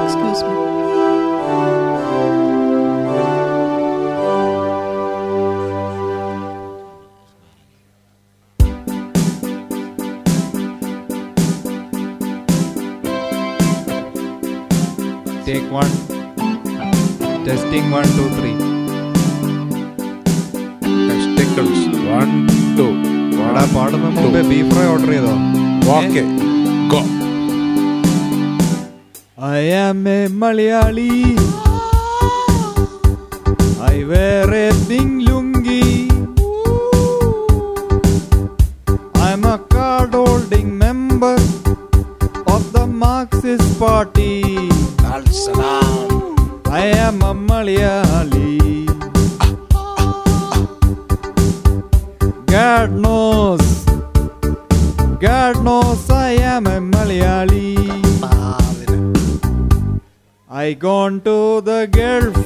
Excuse me. Take one. Testing 1, 2, 3. Testicles 1, 2. എടാ പാടുന്ന മുമ്പേ ബീഫ് ഫ്രൈ ഓർഡർ ചെയ്തോ? Okay go. I am a Malayali. I wear a pink lungi. I'm a card-holding member of the Marxist Party. Al-Salam. I am a Malayali. God knows I am a Malayali. I gone to the Gulf.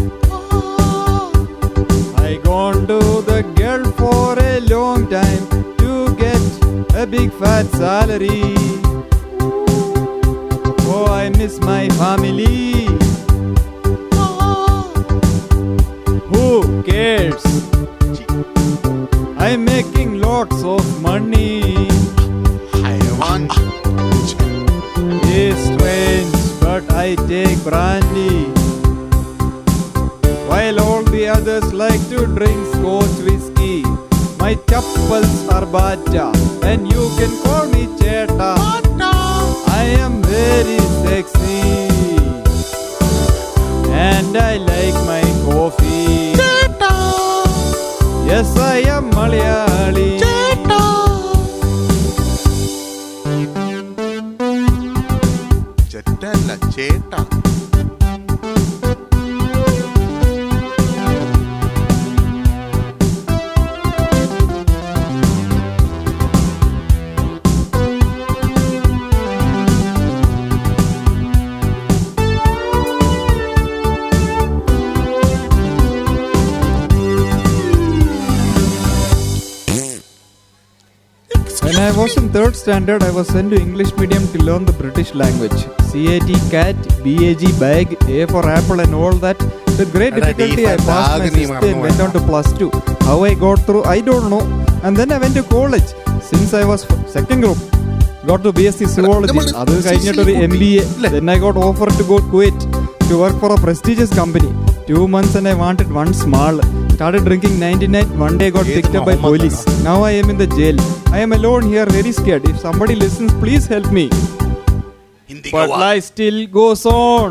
I gone to the Gulf for a long time to get a big fat salary. Oh, I miss my family. Who cares? I'm making lots of money. It's strange, but I take brandy, while all the others like to drink Scotch whiskey. My chappals are bata, and you can call me Cheta. I am very sexy, and I like my coffee. Yes, I am Malayali. ചെറ്റല്ല ചേട്ട. When I was in 3rd standard, I was sent to English medium to learn the British language. CAT, CAT, BAG, bag, A for apple and all that. With great difficulty, I passed my 6th and went on to +2. How I got through, I don't know. And then I went to college. Since I was 2nd group, got to BSc Zoology. Adu കഴിഞ്ഞിട്ട് ഒരു MBA. Then I got offered to go to Kuwait to work for a prestigious company. 2 months and I wanted one small. Started drinking 99. One day got picked up by police. Now I am in the jail. I am alone here, very scared. If somebody listens, please help me. But life still goes on.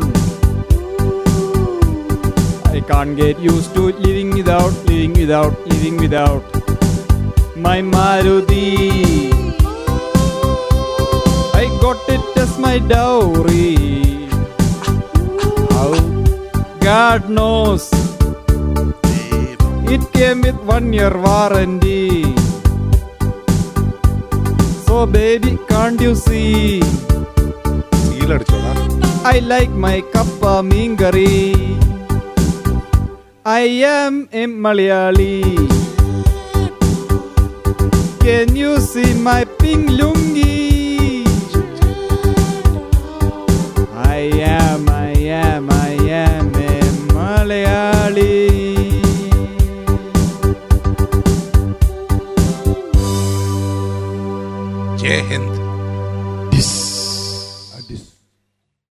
I can't get used to living without my Maruti. I got it as my dowry. How? God knows. It came with 1 year warranty. So baby, can't you see? I like my kappa meen curry. I am a Malayali. Can you see my pink lungi? I am a Malayali. Jai Hind.